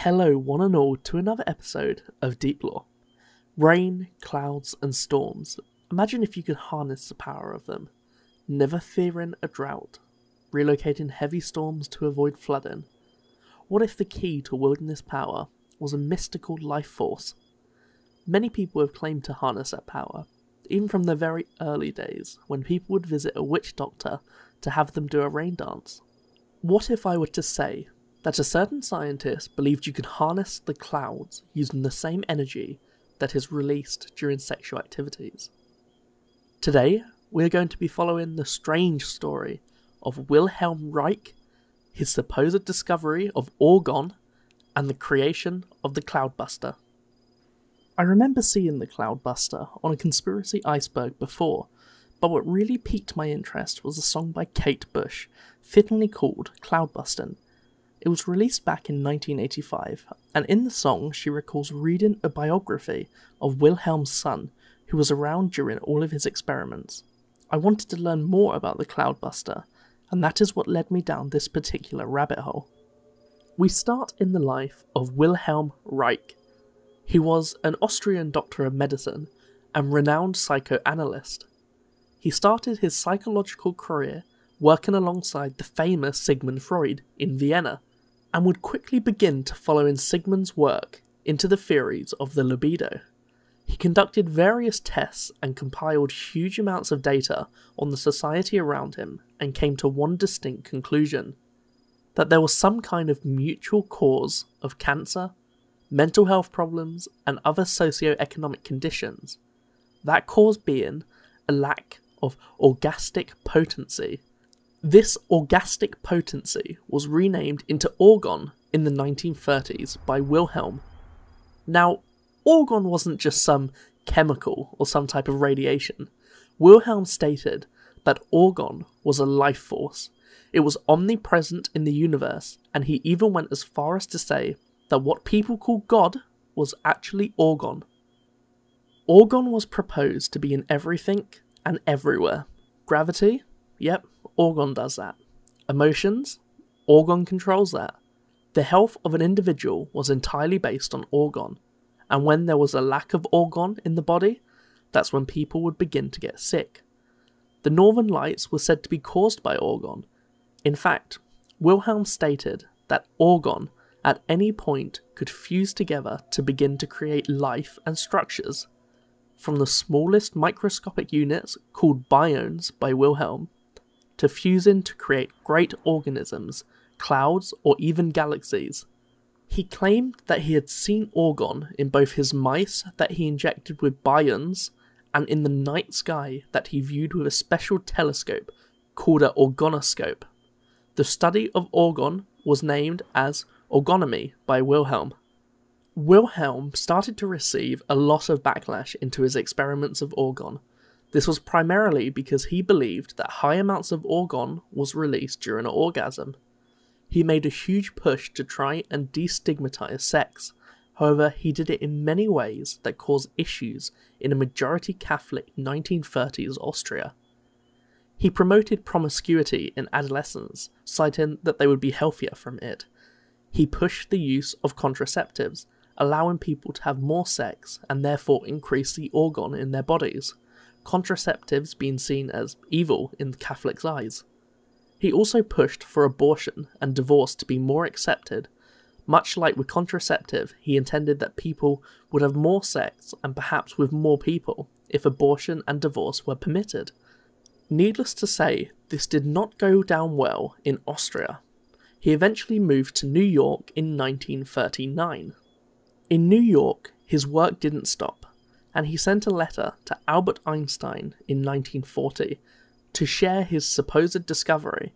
Hello one and all to another episode of Deep Lore. Rain, clouds and storms. Imagine if you could harness the power of them. Never fearing a drought. Relocating heavy storms to avoid flooding. What if the key to wielding this power was a mystical life force? Many people have claimed to harness that power, even from the very early days when people would visit a witch doctor to have them do a rain dance. What if I were to say that a certain scientist believed you could harness the clouds using the same energy that is released during sexual activities? Today, we're going to be following the strange story of Wilhelm Reich, his supposed discovery of Orgon, and the creation of the Cloudbuster. I remember seeing the Cloudbuster on a conspiracy iceberg before, but what really piqued my interest was a song by Kate Bush, fittingly called Cloudbustin'. It was released back in 1985, and in the song she recalls reading a biography of Wilhelm's son, who was around during all of his experiments. I wanted to learn more about the Cloudbuster, and that is what led me down this particular rabbit hole. We start in the life of Wilhelm Reich. He was an Austrian doctor of medicine and renowned psychoanalyst. He started his psychological career working alongside the famous Sigmund Freud in Vienna, and would quickly begin to follow in Sigmund's work into the theories of the libido. He conducted various tests and compiled huge amounts of data on the society around him and came to one distinct conclusion: that there was some kind of mutual cause of cancer, mental health problems, and other socio-economic conditions, that cause being a lack of orgastic potency. This orgastic potency was renamed into orgon in the 1930s by Wilhelm. Now, orgon wasn't just some chemical or some type of radiation. Wilhelm stated that orgon was a life force. It was omnipresent in the universe, and he even went as far as to say that what people call God was actually orgon. Orgon was proposed to be in everything and everywhere. Gravity? Yep, orgon does that. Emotions? Orgon controls that. The health of an individual was entirely based on orgon, and when there was a lack of orgon in the body, that's when people would begin to get sick. The Northern Lights were said to be caused by orgon. In fact, Wilhelm stated that orgon at any point could fuse together to begin to create life and structures. From the smallest microscopic units called biones by Wilhelm, to fusing to create great organisms, clouds, or even galaxies. He claimed that he had seen orgon in both his mice that he injected with biones and in the night sky that he viewed with a special telescope called an orgonoscope. The study of orgon was named as orgonomy by Wilhelm. Wilhelm started to receive a lot of backlash into his experiments of orgon. This was primarily because he believed that high amounts of orgon was released during an orgasm. He made a huge push to try and destigmatize sex. However, he did it in many ways that caused issues in a majority Catholic 1930s Austria. He promoted promiscuity in adolescents, citing that they would be healthier from it. He pushed the use of contraceptives, allowing people to have more sex and therefore increase the orgon in their bodies, contraceptives being seen as evil in the Catholics' eyes. He also pushed for abortion and divorce to be more accepted. Much like with contraceptive, he intended that people would have more sex and perhaps with more people if abortion and divorce were permitted. Needless to say, this did not go down well in Austria. He eventually moved to New York in 1939. In New York, his work didn't stop, and he sent a letter to Albert Einstein in 1940 to share his supposed discovery.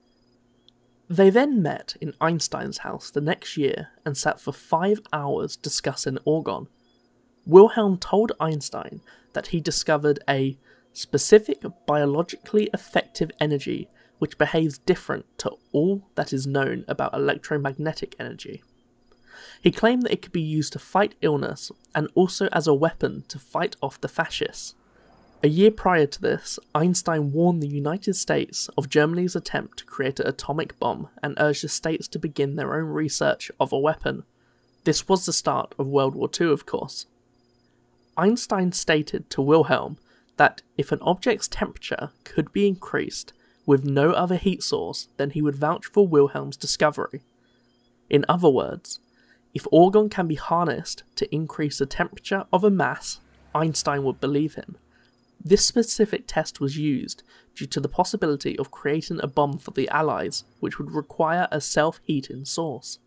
They then met in Einstein's house the next year and sat for 5 hours discussing orgon. Wilhelm told Einstein that he discovered a specific biologically effective energy which behaves different to all that is known about electromagnetic energy. He claimed that it could be used to fight illness and also as a weapon to fight off the fascists. A year prior to this, Einstein warned the United States of Germany's attempt to create an atomic bomb and urged the states to begin their own research of a weapon. This was the start of World War II, of course. Einstein stated to Wilhelm that if an object's temperature could be increased with no other heat source, then he would vouch for Wilhelm's discovery. In other words, if argon can be harnessed to increase the temperature of a mass, Einstein would believe him. This specific test was used due to the possibility of creating a bomb for the Allies, which would require a self-heating source.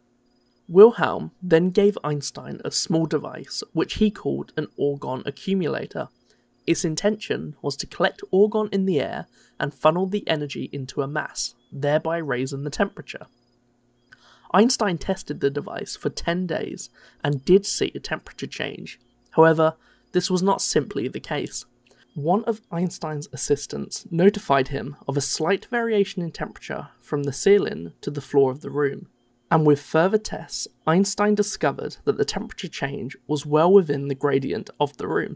Wilhelm then gave Einstein a small device which he called an argon accumulator. Its intention was to collect argon in the air and funnel the energy into a mass, thereby raising the temperature. Einstein tested the device for 10 days and did see a temperature change. However, this was not simply the case. One of Einstein's assistants notified him of a slight variation in temperature from the ceiling to the floor of the room, and with further tests, Einstein discovered that the temperature change was well within the gradient of the room.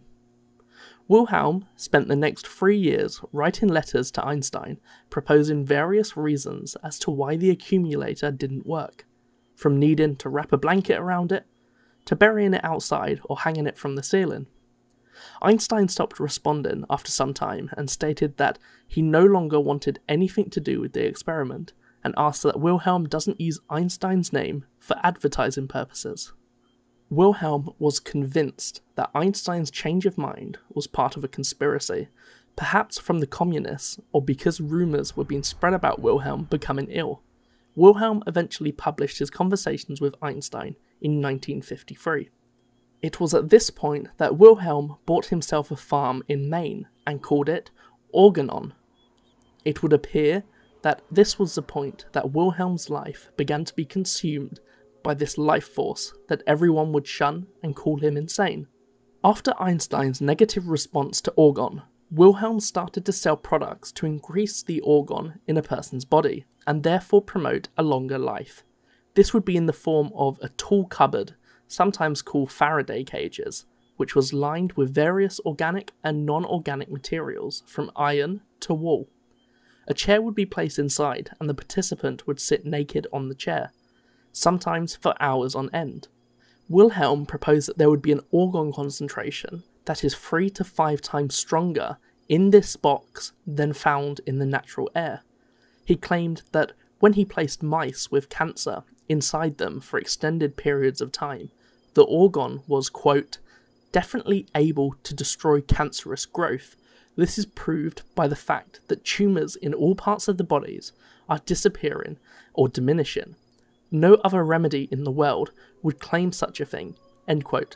Wilhelm spent the next 3 years writing letters to Einstein, proposing various reasons as to why the accumulator didn't work, from needing to wrap a blanket around it, to burying it outside or hanging it from the ceiling. Einstein stopped responding after some time and stated that he no longer wanted anything to do with the experiment, and asked that Wilhelm doesn't use Einstein's name for advertising purposes. Wilhelm was convinced that Einstein's change of mind was part of a conspiracy, perhaps from the communists or because rumours were being spread about Wilhelm becoming ill. Wilhelm eventually published his conversations with Einstein in 1953. It was at this point that Wilhelm bought himself a farm in Maine and called it Organon. It would appear that this was the point that Wilhelm's life began to be consumed by this life force that everyone would shun and call him insane. After Einstein's negative response to argon, Wilhelm started to sell products to increase the argon in a person's body, and therefore promote a longer life. This would be in the form of a tool cupboard, sometimes called Faraday cages, which was lined with various organic and non-organic materials from iron to wool. A chair would be placed inside and the participant would sit naked on the chair, sometimes for hours on end. Wilhelm proposed that there would be an argon concentration that is 3 to 5 times stronger in this box than found in the natural air. He claimed that when he placed mice with cancer inside them for extended periods of time, the argon was, quote, definitely able to destroy cancerous growth. This is proved by the fact that tumours in all parts of the bodies are disappearing or diminishing. No other remedy in the world would claim such a thing, end quote.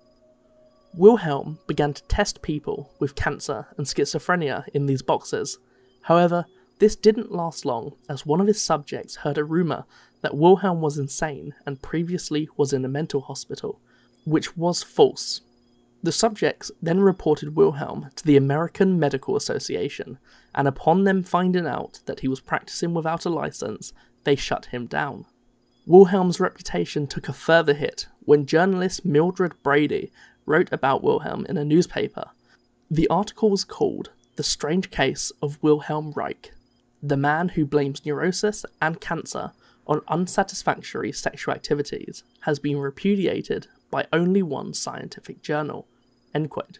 Wilhelm began to test people with cancer and schizophrenia in these boxes. However, this didn't last long, as one of his subjects heard a rumour that Wilhelm was insane and previously was in a mental hospital, which was false. The subjects then reported Wilhelm to the American Medical Association, and upon them finding out that he was practicing without a license, they shut him down. Wilhelm's reputation took a further hit when journalist Mildred Brady wrote about Wilhelm in a newspaper. The article was called "The Strange Case of Wilhelm Reich, the man who blames neurosis and cancer on unsatisfactory sexual activities has been repudiated by only one scientific journal." End quote.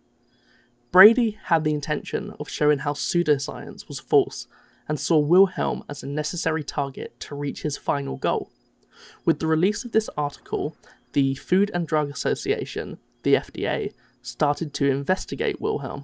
Brady had the intention of showing how pseudoscience was false, and saw Wilhelm as a necessary target to reach his final goal. With the release of this article, the Food and Drug Association, the FDA, started to investigate Wilhelm.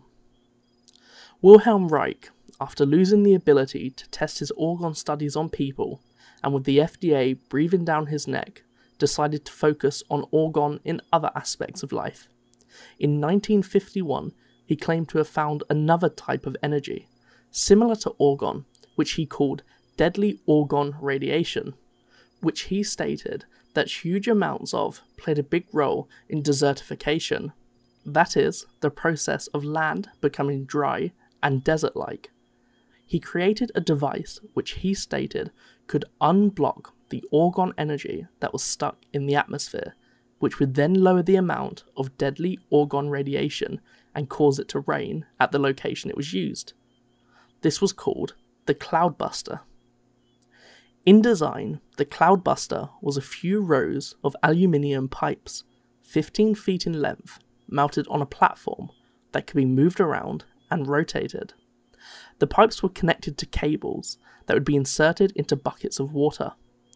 Wilhelm Reich, after losing the ability to test his argon studies on people, and with the FDA breathing down his neck, decided to focus on argon in other aspects of life. In 1951, he claimed to have found another type of energy, similar to argon, which he called deadly argon radiation, which he stated that huge amounts of played a big role in desertification, that is, the process of land becoming dry and desert-like. He created a device which he stated could unblock the argon energy that was stuck in the atmosphere, which would then lower the amount of deadly argon radiation and cause it to rain at the location it was used. This was called the Cloudbuster. In design, the Cloudbuster was a few rows of aluminium pipes, 15 feet in length, mounted on a platform that could be moved around and rotated. The pipes were connected to cables that would be inserted into buckets of water.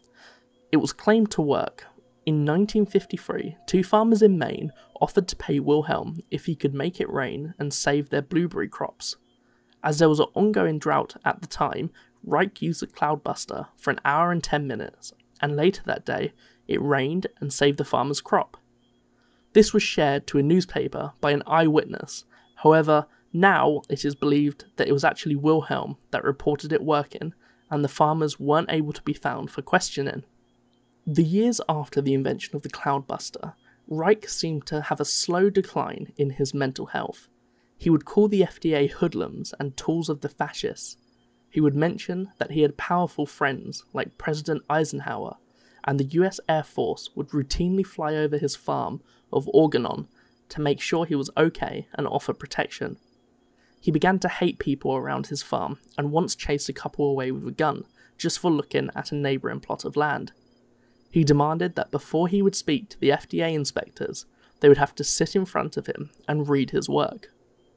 It was claimed to work. In 1953, two farmers in Maine offered to pay Wilhelm if he could make it rain and save their blueberry crops. As there was an ongoing drought at the time, Reich used the Cloudbuster for an hour and 10 minutes, and later that day, it rained and saved the farmer's crop. This was shared to a newspaper by an eyewitness. However, now it is believed that it was actually Wilhelm that reported it working, and the farmers weren't able to be found for questioning. The years after the invention of the Cloudbuster, Reich seemed to have a slow decline in his mental health. He would call the FDA hoodlums and tools of the fascists. He would mention that he had powerful friends like President Eisenhower, and the US Air Force would routinely fly over his farm of Orgonon to make sure he was okay and offer protection. He began to hate people around his farm and once chased a couple away with a gun just for looking at a neighbouring plot of land. He demanded that before he would speak to the FDA inspectors, they would have to sit in front of him and read his work.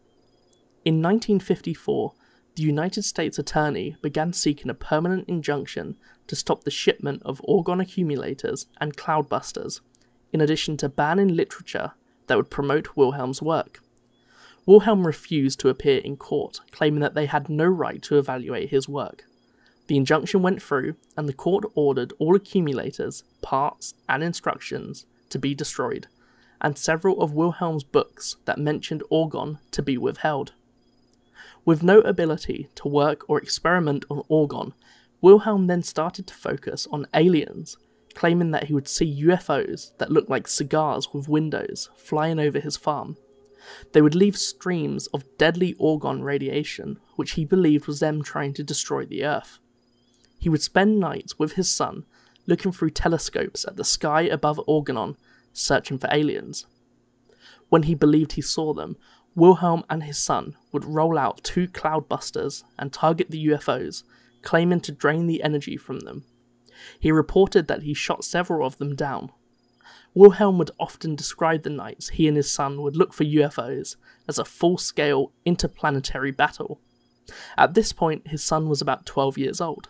In 1954, the United States Attorney began seeking a permanent injunction to stop the shipment of orgon accumulators and cloudbusters, in addition to banning literature that would promote Wilhelm's work. Wilhelm refused to appear in court, claiming that they had no right to evaluate his work. The injunction went through, and the court ordered all accumulators, parts, and instructions to be destroyed, and several of Wilhelm's books that mentioned orgon to be withheld. With no ability to work or experiment on orgon, Wilhelm then started to focus on aliens, claiming that he would see UFOs that looked like cigars with windows flying over his farm. They would leave streams of deadly orgon radiation, which he believed was them trying to destroy the Earth. He would spend nights with his son, looking through telescopes at the sky above Orgonon, searching for aliens. When he believed he saw them, Wilhelm and his son would roll out 2 cloudbusters and target the UFOs, claiming to drain the energy from them. He reported that he shot several of them down. Wilhelm would often describe the nights he and his son would look for UFOs as a full-scale interplanetary battle. At this point, his son was about 12 years old.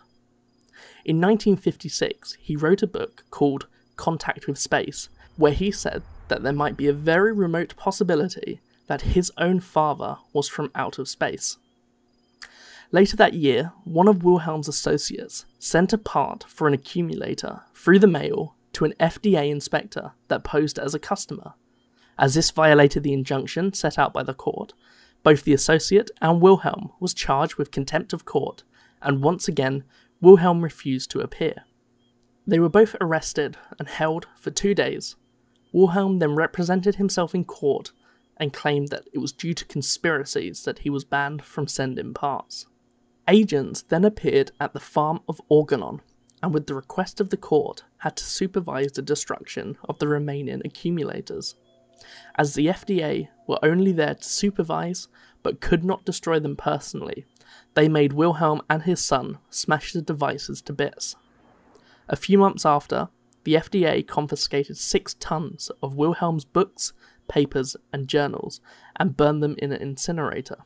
In 1956, he wrote a book called Contact with Space, where he said that there might be a very remote possibility that his own father was from out of space. Later that year, one of Wilhelm's associates sent a part for an accumulator through the mail to an FDA inspector that posed as a customer. As this violated the injunction set out by the court, both the associate and Wilhelm was charged with contempt of court, and once again, Wilhelm refused to appear. They were both arrested and held for 2 days. Wilhelm then represented himself in court and claimed that it was due to conspiracies that he was banned from sending parts. Agents then appeared at the farm of Orgonon, and with the request of the court, had to supervise the destruction of the remaining accumulators. As the FDA were only there to supervise, but could not destroy them personally, they made Wilhelm and his son smash the devices to bits. A few months after, the FDA confiscated 6 tons of Wilhelm's books, papers, and journals, and burned them in an incinerator.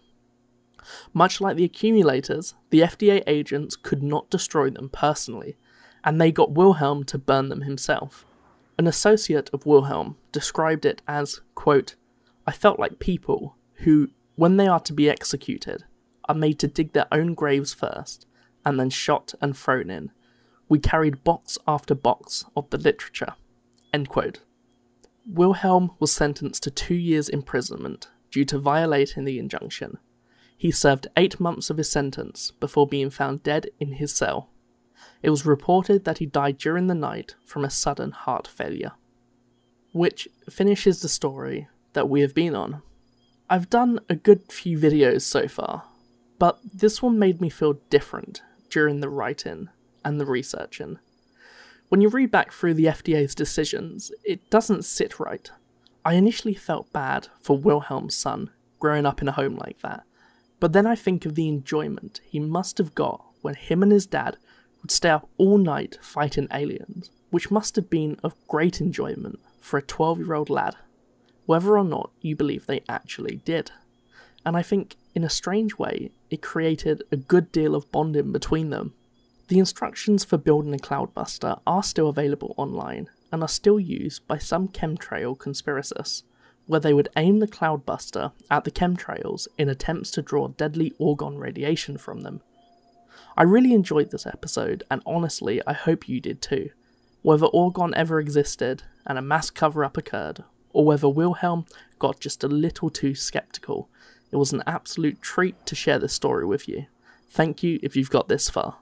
Much like the accumulators, the FDA agents could not destroy them personally, and they got Wilhelm to burn them himself. An associate of Wilhelm described it as, quote, "I felt like people who, when they are to be executed, are made to dig their own graves first, and then shot and thrown in. We carried box after box of the literature." End quote. Wilhelm was sentenced to 2 years imprisonment due to violating the injunction. He served 8 months of his sentence before being found dead in his cell. It was reported that he died during the night from a sudden heart failure. Which finishes the story that we have been on. I've done a good few videos so far, but this one made me feel different during the writing and the researching. When you read back through the FDA's decisions, it doesn't sit right. I initially felt bad for Wilhelm's son growing up in a home like that, but then I think of the enjoyment he must have got when him and his dad would stay up all night fighting aliens, which must have been of great enjoyment for a 12-year-old lad, whether or not you believe they actually did. And I think, in a strange way, it created a good deal of bonding between them. The instructions for building a Cloudbuster are still available online, and are still used by some chemtrail conspiracists, where they would aim the Cloudbuster at the chemtrails in attempts to draw deadly Orgone radiation from them. I really enjoyed this episode, and honestly I hope you did too. Whether Orgone ever existed and a mass cover-up occurred, or whether Wilhelm got just a little too skeptical, it was an absolute treat to share this story with you. Thank you if you've got this far.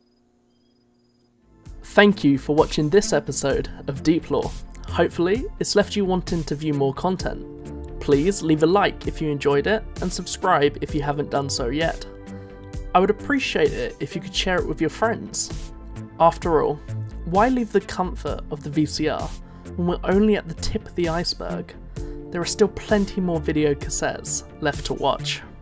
Thank you for watching this episode of Deep Lore. Hopefully, it's left you wanting to view more content. Please leave a like if you enjoyed it, and subscribe if you haven't done so yet. I would appreciate it if you could share it with your friends. After all, why leave the comfort of the VCR when we're only at the tip of the iceberg? There are still plenty more video cassettes left to watch.